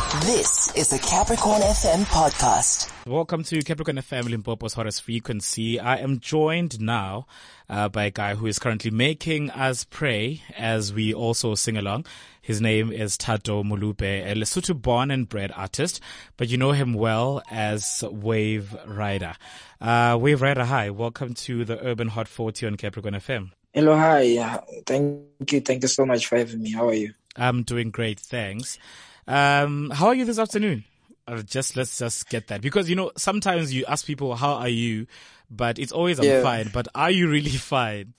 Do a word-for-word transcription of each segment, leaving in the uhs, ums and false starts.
This is the Capricorn F M podcast. Welcome to Capricorn F M, Limpopo's hottest frequency. I am joined now uh, by a guy who is currently making us pray as we also sing along. His name is Thato Molupe, a Lesotho born and bred artist, but you know him well as Wave Rider. Uh, Wave Rider, hi. Welcome to the Urban Hot forty on Capricorn F M. Hello, hi. Thank you. Thank you so much for having me. How are you? I'm doing great, thanks. Um, how are you this afternoon? Uh, just let's just get that, because you know sometimes you ask people how are you, but it's always I'm Yeah. fine. But are you really fine?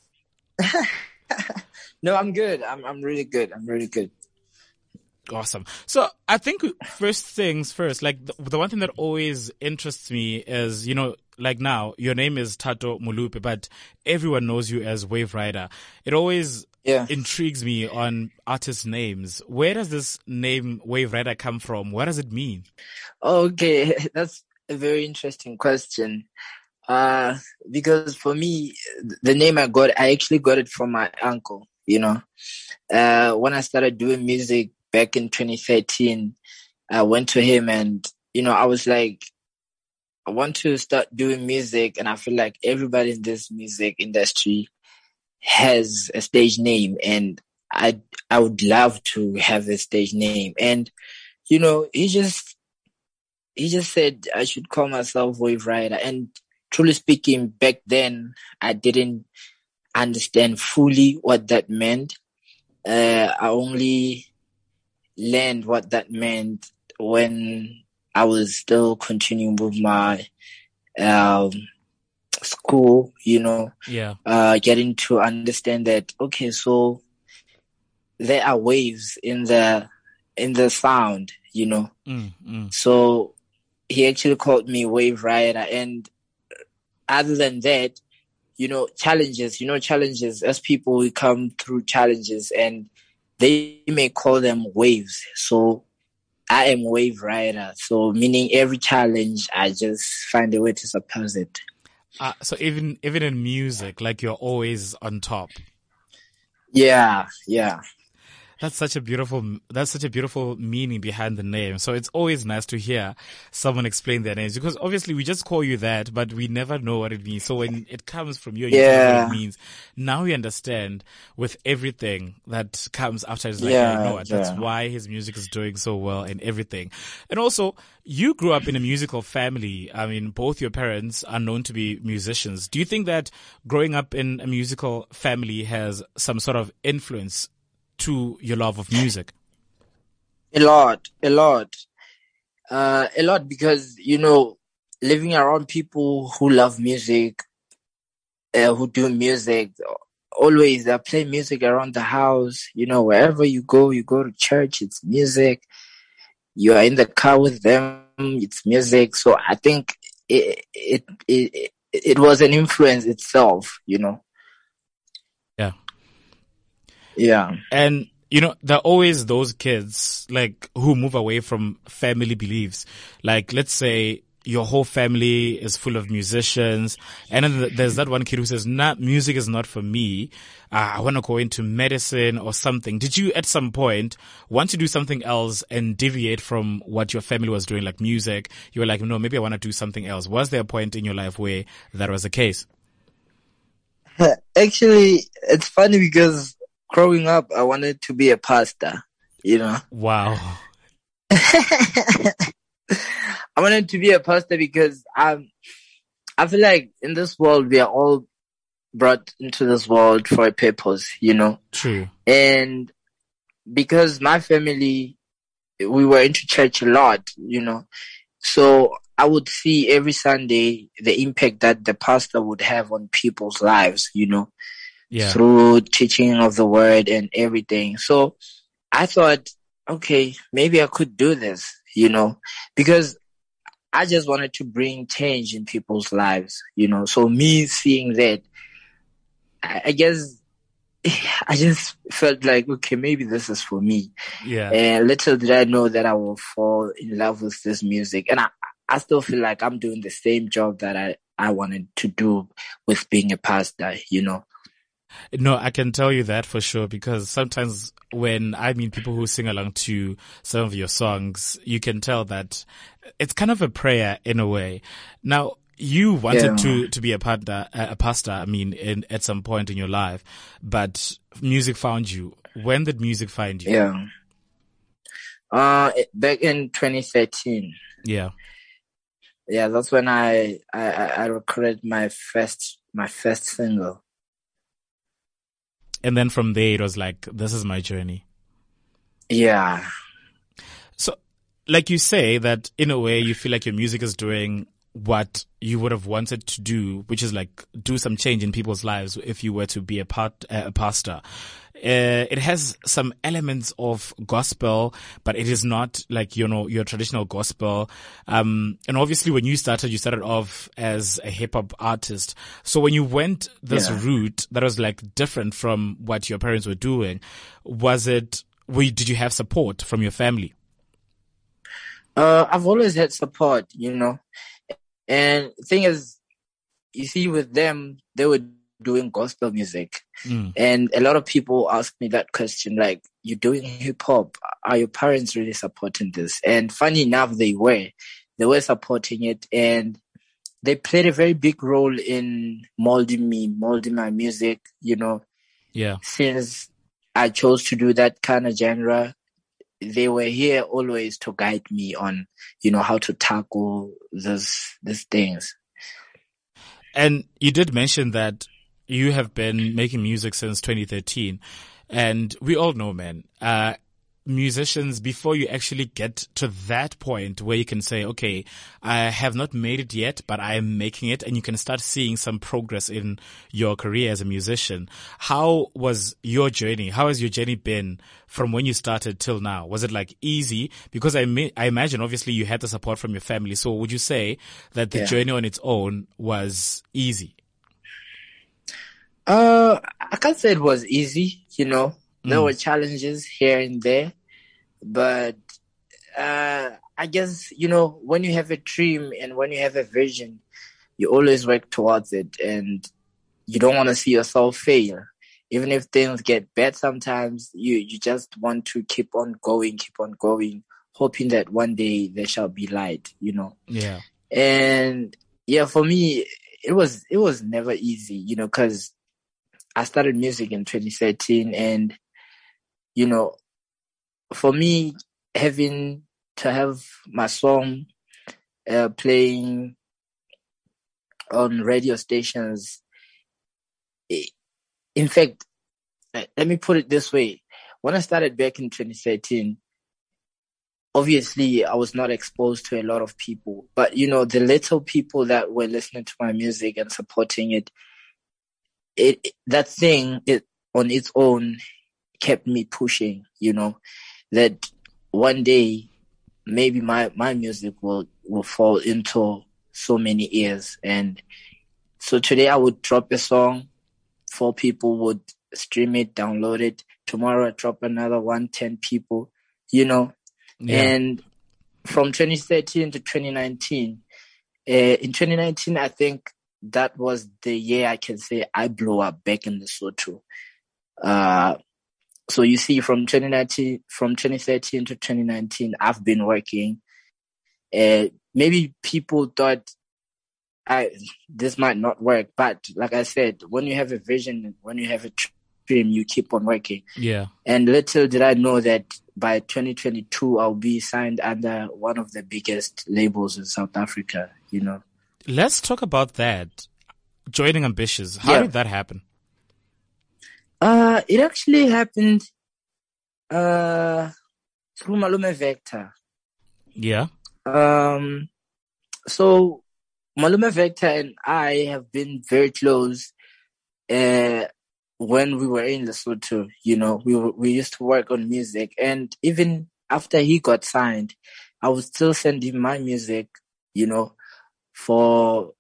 No, I'm good. I'm I'm really good. I'm really good. Awesome. So I think first things first, like the, the one thing that always interests me is, you know, like now your name is Thato Molupe, but everyone knows you as Wave Rider. It always Yeah. intrigues me on artist names. Where does this name Wave Rider come from? What does it mean? Okay, that's a very interesting question. Uh, because for me, the name I got, I actually got it from my uncle. You know, uh, when I started doing music back in twenty thirteen, I went to him and you know I was like, I want to start doing music, and I feel like everybody in this music industry has a stage name, and I I would love to have a stage name. And you know, he just he just said I should call myself Wave Rider. And truly speaking, back then I didn't understand fully what that meant. Uh, I only learned what that meant when I was still continuing with my um, school, you know, Yeah. uh, getting to understand that, okay, so there are waves in the, in the sound, you know. Mm, mm. So he actually called me Wave Rider. And other than that, you know, challenges, you know, challenges, as people, we come through challenges and they may call them waves. So I am Wave Rider. So meaning every challenge, I just find a way to surpass it. Uh, so even even in music, like you're always on top. Yeah, yeah. That's such a beautiful, that's such a beautiful meaning behind the name. So it's always nice to hear someone explain their names, because obviously we just call you that, but we never know what it means. So when it comes from you and you tell us Yeah. what it means, now we understand with everything that comes after. It's like, Yeah, yeah, you know what, that's yeah. why his music is doing so well and everything. And also, you grew up in a musical family. I mean, both your parents are known to be musicians. Do you think that growing up in a musical family has some sort of influence to your love of music? A lot, a lot. Uh, a lot because, you know, living around people who love music, uh, who do music, always they play music around the house. You know, wherever you go, you go to church, it's music. You are in the car with them, it's music. So I think it, it, it, it was an influence itself, you know. Yeah. Yeah. And, you know, there are always those kids, like, who move away from family beliefs. Like, let's say your whole family is full of musicians, and then th- there's that one kid who says, nah, music is not for me. Uh, I want to go into medicine or something. Did you, at some point, want to do something else and deviate from what your family was doing, like music? You were like, no, maybe I want to do something else. Was there a point in your life where that was the case? Actually, it's funny because growing up, I wanted to be a pastor, you know. Wow. I wanted to be a pastor because um, I feel like in this world, we are all brought into this world for a purpose, you know. True. And because my family, we were into church a lot, you know. So I would see every Sunday the impact that the pastor would have on people's lives, you know, Yeah. through teaching of the word and everything. So I thought, okay, maybe I could do this, you know, because I just wanted to bring change in people's lives, you know. So me seeing that, I, I guess I just felt like, okay, maybe this is for me. Yeah. And little did I know that I will fall in love with this music. And I, I still feel like I'm doing the same job that I, I wanted to do with being a pastor, you know. No, I can tell you that for sure, because sometimes when I meet people who sing along to some of your songs, you can tell that it's kind of a prayer in a way. Now, you wanted Yeah. to, to be a pastor, a pastor, I mean, in, at some point in your life, but music found you. When did music find you? Yeah. Uh, back in twenty thirteen. Yeah. Yeah, that's when I, I, I recorded my first, my first single. And then from there, it was like, this is my journey. Yeah. So, like you say that in a way, you feel like your music is doing what you would have wanted to do, which is like do some change in people's lives if you were to be a part, uh, a pastor. Uh, it has some elements of gospel, but it is not like, you know, your traditional gospel. Um, and obviously when you started, you started off as a hip hop artist. So when you went this Yeah. route that was like different from what your parents were doing, was it, were you, did you have support from your family? Uh, I've always had support, you know, and the thing is, you see with them, they were doing gospel music. Mm. And a lot of people ask me that question, like, you're doing hip hop. Are your parents really supporting this? And funny enough, they were. They were supporting it, and they played a very big role in molding me, molding my music, you know. Yeah. Since I chose to do that kind of genre, they were here always to guide me on, you know, how to tackle this, these things. And you did mention that you have been making music since twenty thirteen. And we all know, man, uh, musicians, before you actually get to that point where you can say, okay, I have not made it yet, but I am making it, and you can start seeing some progress in your career as a musician. How was your journey? How has your journey been from when you started till now? Was it like easy? Because I may, I imagine obviously you had the support from your family. So would you say that the Yeah. journey on its own was easy? Uh, I can't say it was easy, you know. There Mm. were challenges here and there, but uh, I guess, you know, when you have a dream and when you have a vision, you always work towards it, and you don't want to see yourself fail. Even if things get bad sometimes, you, you just want to keep on going, keep on going, hoping that one day there shall be light, you know. Yeah. And yeah, for me, it was, it was never easy, you know, cause I started music in twenty thirteen, and, you know, for me, having to have my song uh, playing on radio stations, in fact, let me put it this way. When I started back in twenty thirteen, obviously I was not exposed to a lot of people, but, you know, the little people that were listening to my music and supporting it, it, it that thing, it on its own kept me pushing, you know, that one day maybe my, my music will, will fall into so many ears. And so today I would drop a song, four people would stream it, download it. Tomorrow I drop another one, ten people, you know. Yeah. And from twenty thirteen to twenty nineteen, uh, in twenty nineteen, I think that was the year I can say I blew up back in Lesotho. Uh, so you see, from twenty nineteen, from twenty thirteen to twenty nineteen, I've been working. Uh, maybe people thought I, this might not work, but like I said, when you have a vision, when you have a dream, you keep on working. Yeah. And little did I know that by twenty twenty-two, I'll be signed under one of the biggest labels in South Africa, you know. Let's talk about that. Joining Ambitious. How Yeah. did that happen? Uh, it actually happened, uh, through Malume Vector. Yeah. Um, so Malume Vector and I have been very close, uh, when we were in Lesotho. You know, we were, we used to work on music, and even after he got signed, I would still send him my music, you know, for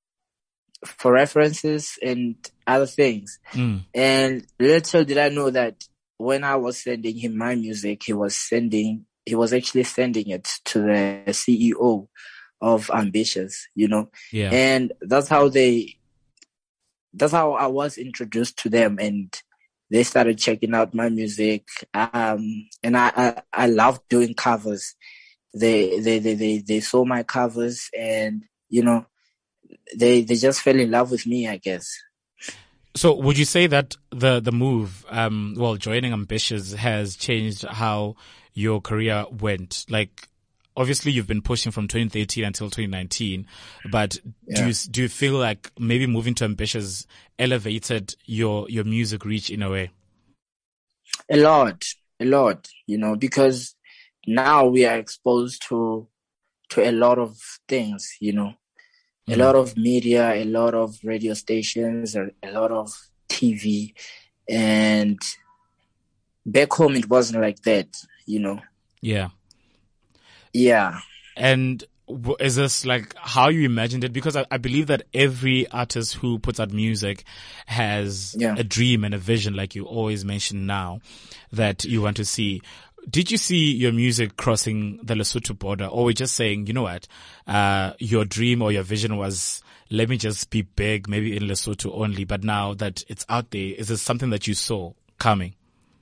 for references and other things. Mm. And little did I know that when I was sending him my music, he was sending, he was actually sending it to the C E O of Ambitious, you know. Yeah. And that's how they, that's how I was introduced to them, and they started checking out my music. Um, and I, I, I loved doing covers. They, they, they, they, they saw my covers, and, you know, they, they just fell in love with me, I guess. So would you say that the, the move, um, well, joining Ambitious has changed how your career went? Like, obviously you've been pushing from twenty thirteen until twenty nineteen, but yeah. do you, do you feel like maybe moving to Ambitious elevated your, your music reach in a way? A lot, a lot, you know, because now we are exposed to, to a lot of things, you know, a mm. lot of media, a lot of radio stations, a, a lot of T V, and back home it wasn't like that, you know? Yeah. Yeah. And is this like how you imagined it? Because I, I believe that every artist who puts out music has yeah. a dream and a vision, like you always mention now, that you want to see. Did you see your music crossing the Lesotho border, or were you just saying, you know what, uh, your dream or your vision was, let me just be big, maybe in Lesotho only, but now that it's out there, is this something that you saw coming?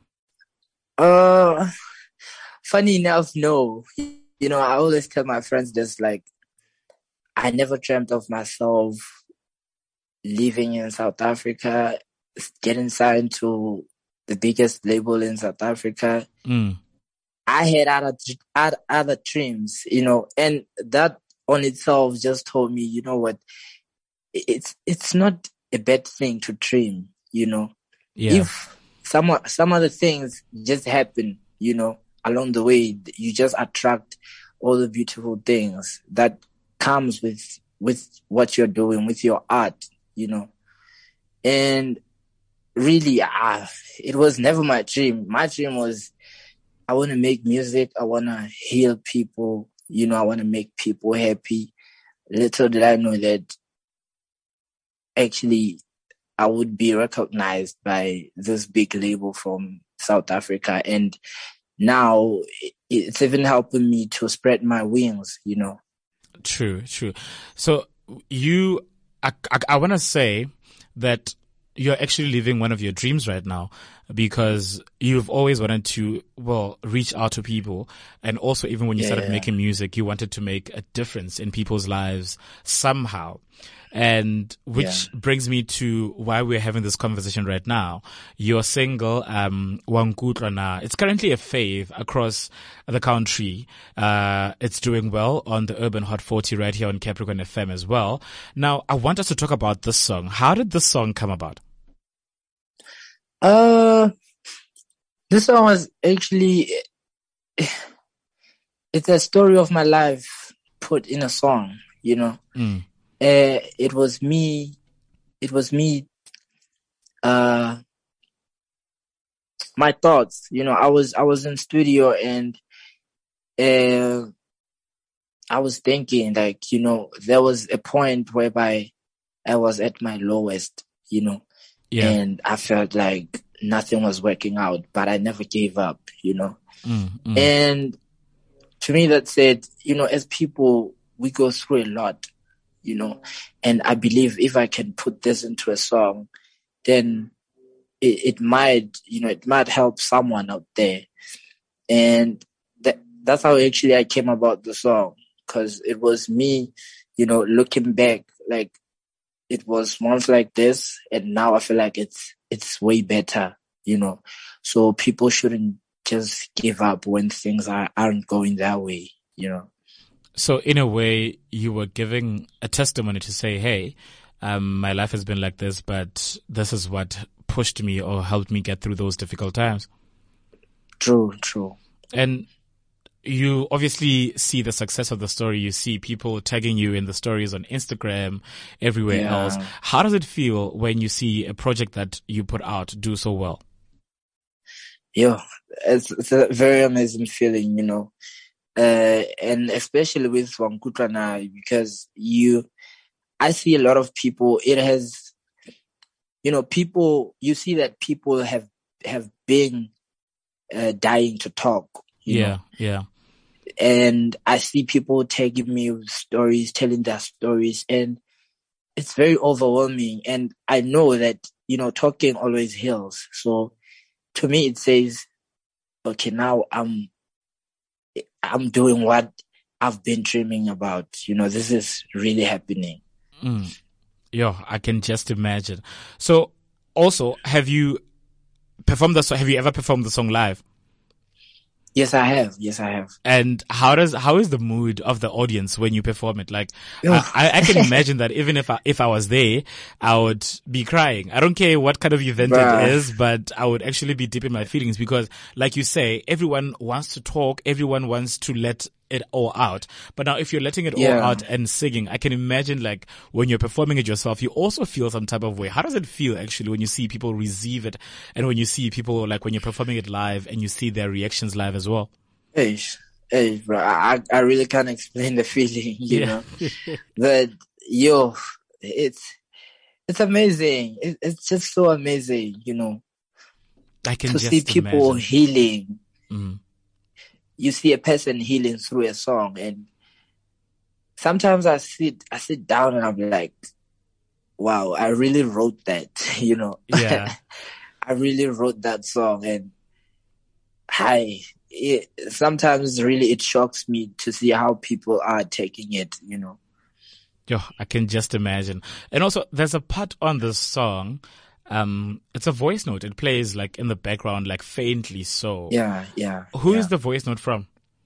Uh, funny enough, no. You know, I always tell my friends this, like, I never dreamt of myself living in South Africa, getting signed to the biggest label in South Africa. Mm. I had other, other, other dreams, you know, and that on itself just told me, you know what, it's, it's not a bad thing to dream, you know. Yeah. If some, some other things just happen, you know, along the way, you just attract all the beautiful things that comes with, with what you're doing, with your art, you know. And really, ah, it was never my dream. My dream was, I want to make music. I want to heal people. You know, I want to make people happy. Little did I know that actually I would be recognized by this big label from South Africa. And now it's even helping me to spread my wings, you know. True, true. So you, I, I, I want to say that you're actually living one of your dreams right now, because you've always wanted to, well, reach out to people. And also, even when you yeah, started yeah. making music, you wanted to make a difference in people's lives somehow. And which yeah. brings me to why we're having this conversation right now. Your single, um, Wankutlana, it's currently a fave across the country. Uh, it's doing well on the Urban Hot forty right here on Capricorn F M as well. Now, I want us to talk about this song. How did this song come about? Uh, this song was actually, it's a story of my life put in a song, you know. Mm. Uh, it was me, it was me, uh, my thoughts, you know, I was, I was in studio and, uh, I was thinking like, you know, there was a point whereby I was at my lowest, you know, yeah. and I felt like nothing was working out, but I never gave up, you know, mm, mm. and to me that said, you know, as people, we go through a lot. You know, and I believe if I can put this into a song, then it, it might, you know, it might help someone out there. And that, that's how actually I came about the song, because it was me, you know, looking back, like it was once like this, and now I feel like it's, it's way better, you know. So people shouldn't just give up when things are, aren't going their way, you know. So in a way, you were giving a testimony to say, hey, um, my life has been like this, but this is what pushed me or helped me get through those difficult times. True, true. And you obviously see the success of the story. You see people tagging you in the stories on Instagram, everywhere yeah. else. How does it feel when you see a project that you put out do so well? Yeah, it's, it's a very amazing feeling, you know. Uh, and especially with Wankutlana, because you, I see a lot of people, it has, you know, people, you see that people have, have been, uh, dying to talk. You yeah, know? yeah. And I see people tagging me with stories, telling their stories. And it's very overwhelming. And I know that, you know, talking always heals. So to me, it says, okay, now I'm, I'm doing what I've been dreaming about. You know, this is really happening. Mm. Yeah, I can just imagine. So also, have you performed the song? Have you ever performed the song live? Yes, I have. Yes, I have. And how does, how is the mood of the audience when you perform it? Like, I, I can imagine that even if I, if I was there, I would be crying. I don't care what kind of event Bruh. it is, but I would actually be deep in my feelings because, like you say, everyone wants to talk. Everyone wants to let it all out. But now if you're letting it Yeah. all out and singing, I can imagine like when you're performing it yourself, you also feel some type of way. How does it feel actually when you see people receive it and when you see people like when you're performing it live and you see their reactions live as well? Hey, hey, bro, I, I really can't explain the feeling, you Yeah. know, but yo, it's, it's amazing. It, it's just so amazing, you know, I can to just see people imagine. healing. Mm. You see a person healing through a song, and sometimes I sit, I sit down and I'm like, wow, I really wrote that, you know. Yeah. I really wrote that song, and I, it, sometimes really it shocks me to see how people are taking it, you know. Yo, I can just imagine. And also, there's a part on this song. Um, it's a voice note. It plays like in the background, like faintly so. Yeah, yeah. Who yeah. is the voice note from?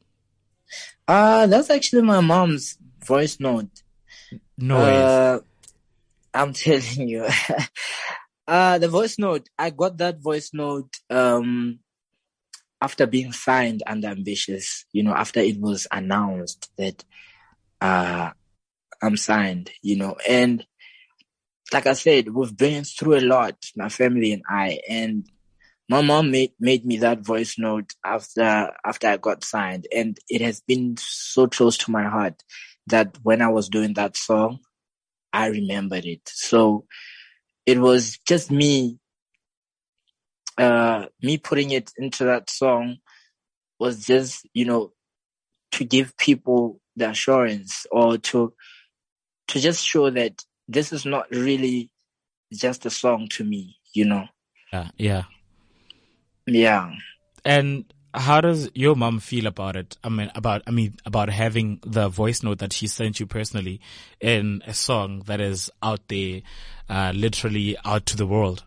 Uh, that's actually my mom's voice note. No uh, ways. I'm telling you. uh, the voice note, I got that voice note, um, after being signed under Ambitious, you know, after it was announced that, uh, I'm signed, you know, and like I said, we've been through a lot, my family and I, and my mom made, made me that voice note after, after I got signed. And it has been so close to my heart that when I was doing that song, I remembered it. So it was just me, uh, me putting it into that song was just, you know, to give people the assurance or to, to just show that this is not really just a song to me, you know? Yeah, yeah. Yeah. And how does your mom feel about it? I mean, about, I mean, about having the voice note that she sent you personally in a song that is out there, uh, literally out to the world.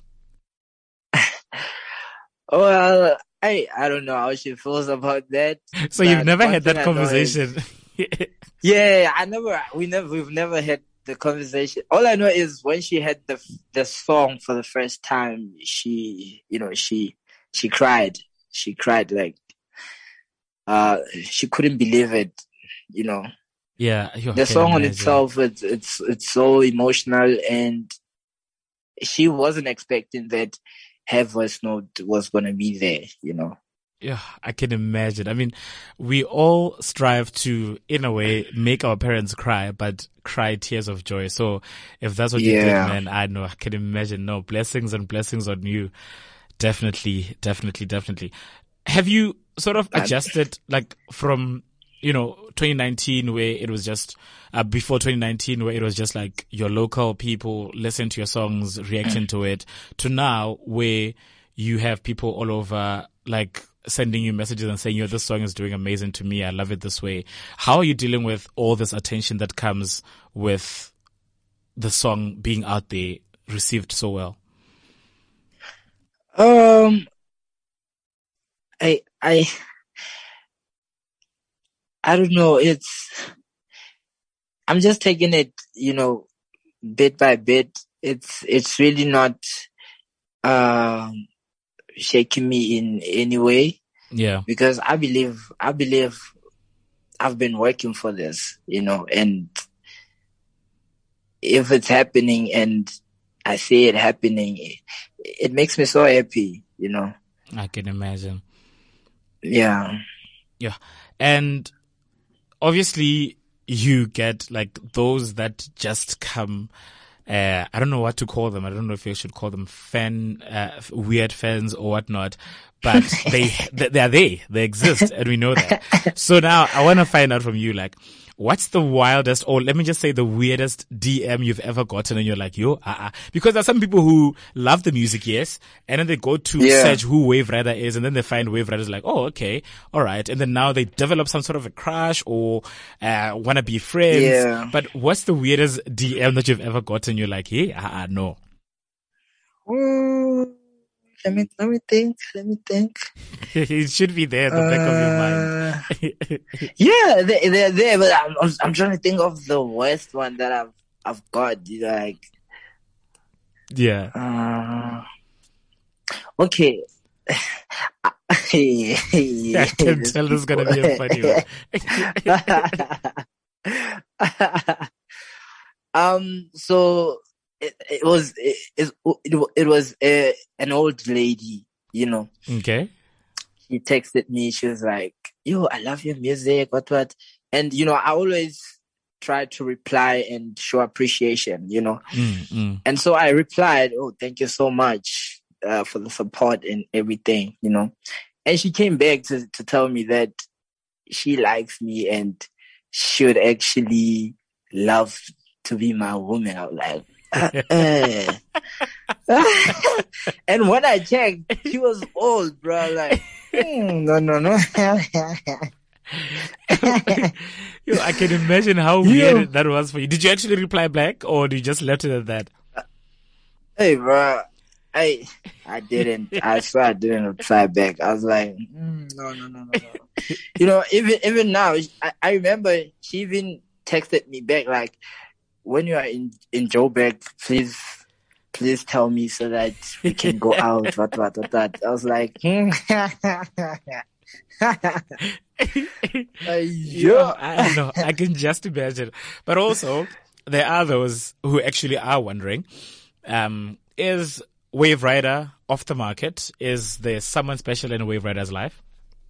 Well, I, I don't know how she feels about that. So you've but never one had thing that I know conversation. is- yeah, I never, we never, we've never had the conversation. All I know is when she had the, the song for the first time, she, you know, she, she cried. She cried like, uh, she couldn't believe it, you know. Yeah, you The can song on imagine. itself, it's, it's, it's so emotional, and she wasn't expecting that her voice note was going to be there, you know. Yeah, I can imagine. I mean, we all strive to, in a way, make our parents cry, but cry tears of joy. So if that's what you did, Yeah. man, I know, I can imagine. No, blessings and blessings on you. Definitely, definitely, definitely. Have you sort of adjusted, like, from, you know, twenty nineteen where it was just, uh, before twenty nineteen where it was just like your local people listen to your songs, reaction to it, to now where you have people all over, like, sending you messages and saying, yo, this song is doing amazing to me. I love it this way. How are you dealing with all this attention that comes with the song being out there, received so well? Um, I, I, I don't know. It's, I'm just taking it, you know, bit by bit. It's, it's really not, um, shaking me in any way. Yeah. Because I believe, I believe I've been working for this, you know, and if it's happening and I see it happening, it, it makes me so happy, you know. I can imagine. Yeah. Yeah. And obviously you get like those that just come, uh, I don't know what to call them. I don't know if you should call them fan, uh, weird fans or whatnot, but they, they are there, they exist and we know that. So now I want to find out from you, like, what's the wildest, or let me just say the weirdest D M you've ever gotten and you're like, yo, uh-uh. Because there's some people who love the music, yes, and then they go to Yeah. search who Wave Rider is, and then they find Wave Rider's like, oh, okay, all right. And then now they develop some sort of a crush or uh, want to be friends. Yeah. But what's the weirdest D M that you've ever gotten? You're like, hey, uh-uh, no. Mm, let me let me think. Let me think. It should be there at the back of your mind. Uh, yeah, they they're there, but I'm I'm I'm trying to think of the worst one that I've I've got. You know, like, Yeah. uh, okay. I can tell this is gonna be a funny one. um. So it, it was it it, it, it was a, an old lady. You know. Okay. She texted me. She was like, "Yo, I love your music. What what?" And you know, I always try to reply and show appreciation. You know. Mm, mm. And so I replied, "Oh, thank you so much uh, for the support and everything." You know. And she came back to, to tell me that she likes me and she would actually love to be my woman. I was like, uh, uh. And when I checked, she was old, bro. Like, hmm, no, no, no. Yo, I can imagine how Yo. weird that was for you. Did you actually reply back, or did you just left it at that? Hey, bro. I I didn't. I swear I didn't reply back. I was like, mm, no, no, no, no, no. You know, even even now, I, I remember she even texted me back like, when you are in in Joburg, please please tell me so that we can go out. What what what that? I was like, hmm. uh, Yeah, I know. I can just imagine. But also, there are those who actually are wondering, um, is Wave Rider off the market? Is there someone special in Wave Rider's life?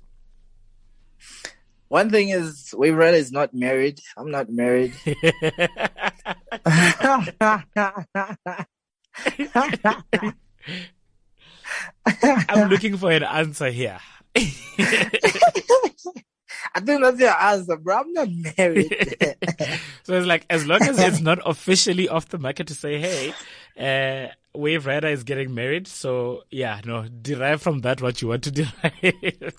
One thing is, Wave Rider is not married. I'm not married. I'm looking for an answer here. I think that's your answer, bro. I'm not married. So it's like, as long as it's not officially off the market to say, hey, uh, Wave Rider is getting married. So yeah, no, derive from that what you want to derive.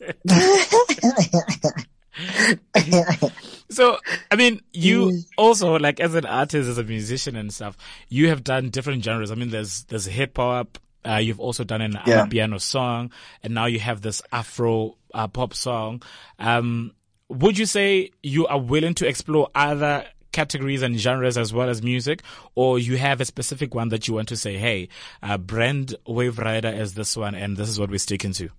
So, I mean, you also, like, as an artist, as a musician and stuff, you have done different genres. I mean, there's, there's hip hop. Uh, you've also done an Yeah. piano song, and now you have this Afro uh, pop song. Um, would you say you are willing to explore other categories and genres as well as music, or you have a specific one that you want to say, hey, uh, brand Wave Rider as this one, and this is what we're sticking to?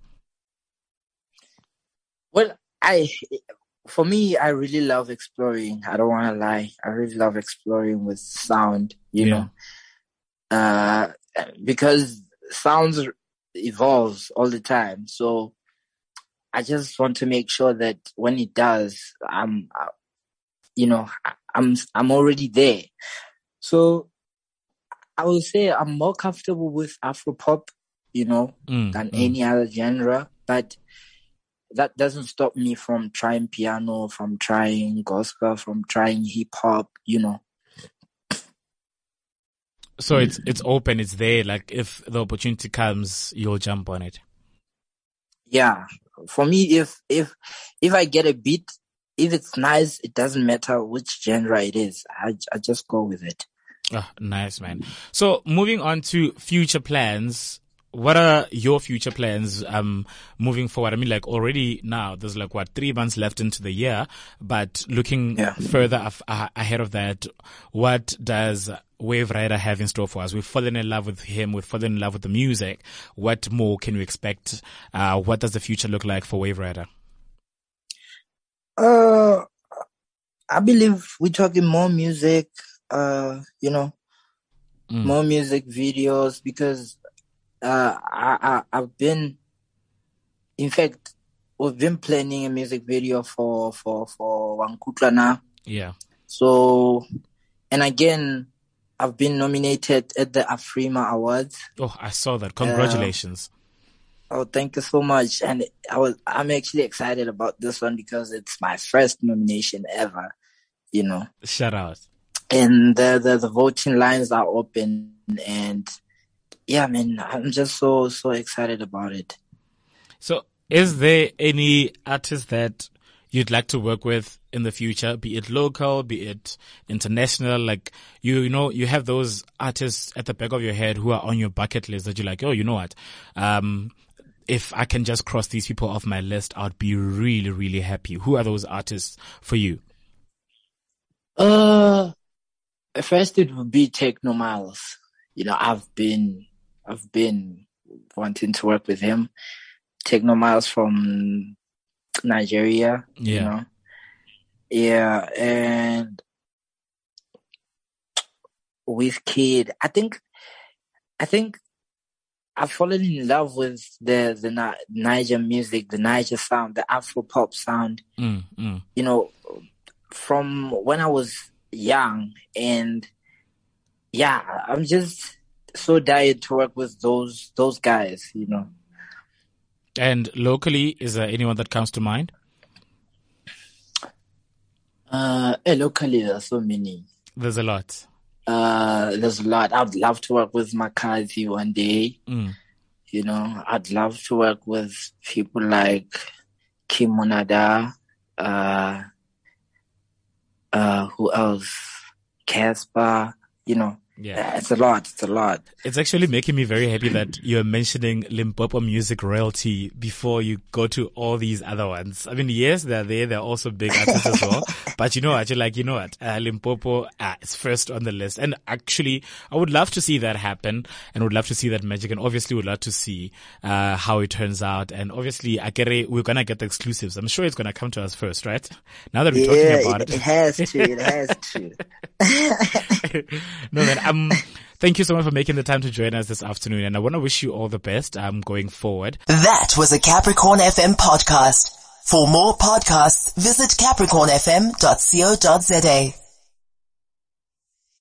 Well, I, for me, I really love exploring. I don't want to lie. I really love exploring with sound, you Yeah. know, uh, because sounds evolves all the time. So I just want to make sure that when it does, I'm, uh, you know, I'm, I'm already there. So I would say I'm more comfortable with Afropop, you know, Mm, than mm. any other genre, but that doesn't stop me from trying piano, from trying gospel, from trying hip hop, you know. So it's it's open, it's there. Like, if the opportunity comes, you'll jump on it. Yeah. For me, if, if, if I get a beat, if it's nice, it doesn't matter which genre it is. I, I just go with it. Ah, nice, man. So moving on to future plans, what are your future plans um moving forward? I mean, like, already now there's like what three months left into the year, but looking Yeah. further af- uh, ahead of that, what does Wave Rider have in store for us? We've fallen in love with him. We've fallen in love with the music. What more can we expect? Uh, what does the future look like for Wave Rider? Uh, I believe we're talking more music, uh, you know, Mm. more music videos, because uh, I, I, I've been, in fact, we've been planning a music video for, for, for Wankutla now. Yeah. So, and again, I've been nominated at the Afrima Awards. Oh, I saw that. Congratulations. Oh, thank you so much. And I was, I'm actually excited about this one because it's my first nomination ever. you know. Shout out. And the, the, the voting lines are open, and yeah, man, I'm just so, so excited about it. So is there any artist that you'd like to work with in the future, be it local, be it international? Like, you, you know, you have those artists at the back of your head who are on your bucket list that you're like, oh, you know what? Um, if I can just cross these people off my list, I'd be really, really happy. Who are those artists for you? Uh, first it would be Techno Miles. You know, I've been, I've been wanting to work with him. Techno Miles from Nigeria, yeah. you know. Yeah, and Wizkid, I think, I think I've fallen in love with the, the Niger music, the Niger sound, the Afro pop sound, mm, mm. you know, from when I was young. And yeah, I'm just so dying to work with those, those guys, you know. And locally, is there anyone that comes to mind? Uh, locally, there's so many. There's a lot. Uh, there's a lot. I'd love to work with Makazi one day. Mm. You know, I'd love to work with people like Kim Monada. Uh, uh, who else? Casper. You know. Yeah. It's a lot. It's a lot. It's actually making me very happy that you're mentioning Limpopo music royalty before you go to all these other ones. I mean, yes, they're there. They're also big artists as well. But you know what? You're like, you know what? Uh, Limpopo uh, is first on the list. And actually, I would love to see that happen, and would love to see that magic, and obviously would love to see uh how it turns out. And obviously, Akere, we're going to get the exclusives. I'm sure it's going to come to us first, right? Now that we're yeah, talking about it. it. It has to. It has to. No, man. Um, thank you so much for making the time to join us this afternoon, and I want to wish you all the best um, going forward. That was a Capricorn F M podcast. For more podcasts, visit capricorn f m dot co dot za.